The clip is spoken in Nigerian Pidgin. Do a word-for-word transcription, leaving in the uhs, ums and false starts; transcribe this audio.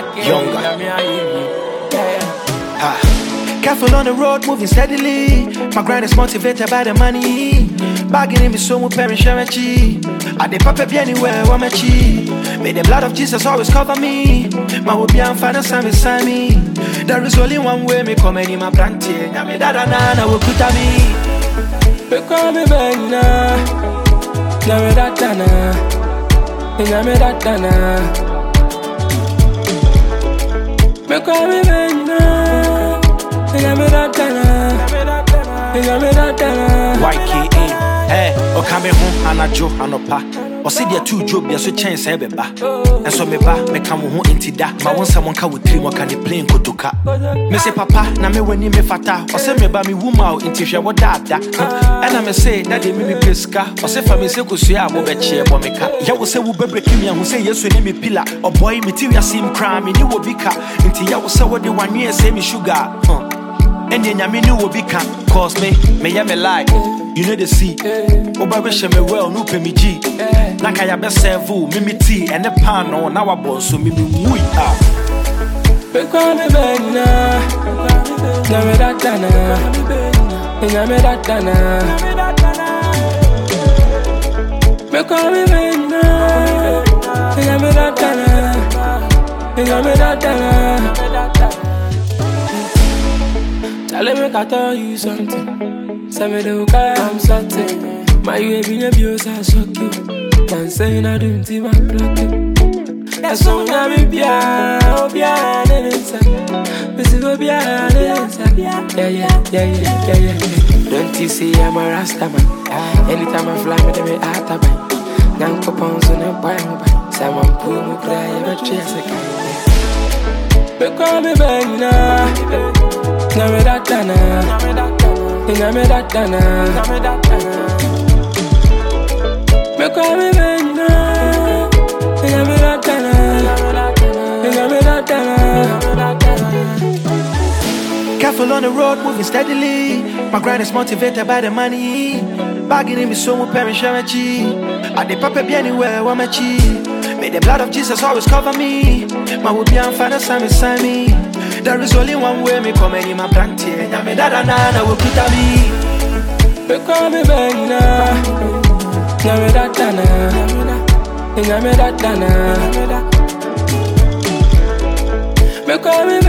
Younger. Ah. Careful on the road, moving steadily. My grind is motivated by the money. Bagging in me so much parent sharachi. I dey papa be anywhere, want me chi. May the blood of Jesus always cover me. My will be on father, son beside me. There is only one way me come in my planting. I mean that na will put a me. Me call me Benina. Na me that na. Na me that na. Me call me Benina. Y K A, hey, o kame ho anajo anopa. O se dia two job ya so chance e beba. Enso me ba me ka mo ho intida. Ma won sa won ka wotiri mo ka ne plane kotoka. Me se papa na me wani me fata. O se me ba me wuma o inti hwe wo dada. Ena me se na de me me peska. O se fa me se kosua abo be che bo me ka. Ya wo se wo bebreki me hu se Yesu ni me pillar. O boy me ti wiasim kra me ni wo bika. Inti ya wo se wo de wanwe se me sugar. And then I mean you will be can cause me, may I me lie. You know the sea. Oba wish me well, no pay me G. Naka ya best serve me me tea and the pan on our boss so me me we are. Me call me Benina. Na me that na. Na me that na. Me call me Benina. Na me that na. Na me that na. Let me tell you something. Say me do care, I'm certain. My baby abuse I suck you. Can't say I don't see my blood. That's all I be bia, oh bia, inside. Miss go bia, inside. Yeah, yeah, yeah, yeah, yeah, yeah. Don't you see I'm a Rasta man? Anytime I fly me, they me out of my. Nanko pounds on a buy me buy. Someone pull me cry, I'm a chase a guy. Me call me Benina. Na me that na, na me that na, me call me Benina. Na me that na, na me that na. Careful on the road, moving steadily. My grind is motivated by the money. Bagging in me so much parent sharachi. I dey papa be anywhere, want me chi. May the blood of Jesus always cover me. My will be on father, son beside me. There is only one way me come in my planting. I mean that na will put a me. Me call me Benina. Na me that na. Na me that na. Me call me